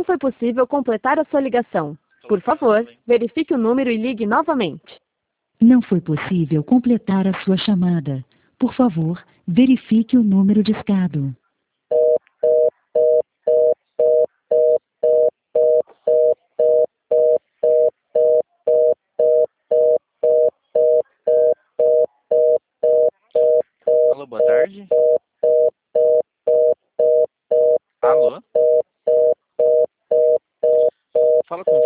foi possível completar a sua ligação. Por favor, verifique o número e ligue novamente. Não foi possível completar a sua chamada. Por favor, verifique o número discado. Alô, boa tarde. Alô? Fala com